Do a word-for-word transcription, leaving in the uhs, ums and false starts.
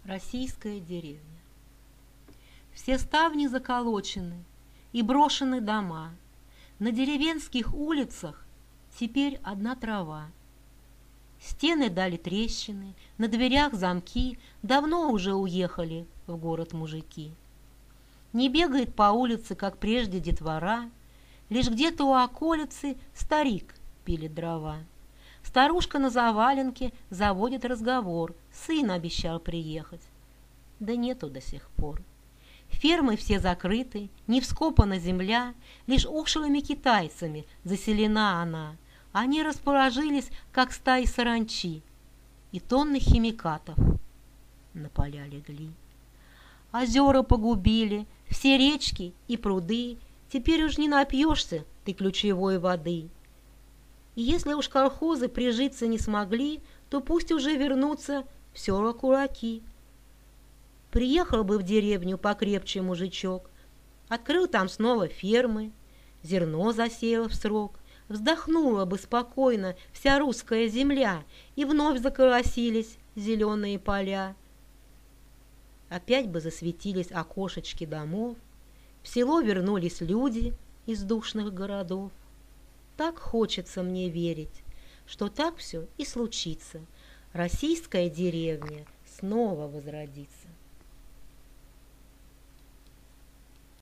Российская деревня. Все ставни заколочены и брошены дома. На деревенских улицах теперь одна трава. Стены дали трещины, на дверях замки, давно уже уехали в город мужики. Не бегает по улице, как прежде, детвора, лишь где-то у околицы старик пилит дрова. Старушка на заваленке заводит разговор, сын обещал приехать. Да нету до сих пор. Фермы все закрыты, не вскопана земля, лишь ушлыми китайцами заселена она. Они распорожились, как стаи саранчи, и тонны химикатов на поля легли. Озера погубили, все речки и пруды, теперь уж не напьешься ты ключевой воды. И если уж колхозы прижиться не смогли, то пусть уже вернутся в села кулаки. Приехал бы в деревню покрепче мужичок, открыл там снова фермы, зерно засеял в срок, вздохнула бы спокойно вся русская земля, и вновь заколосились зеленые поля. Опять бы засветились окошечки домов, в село вернулись люди из душных городов. Так хочется мне верить, что так все и случится. Российская деревня снова возродится.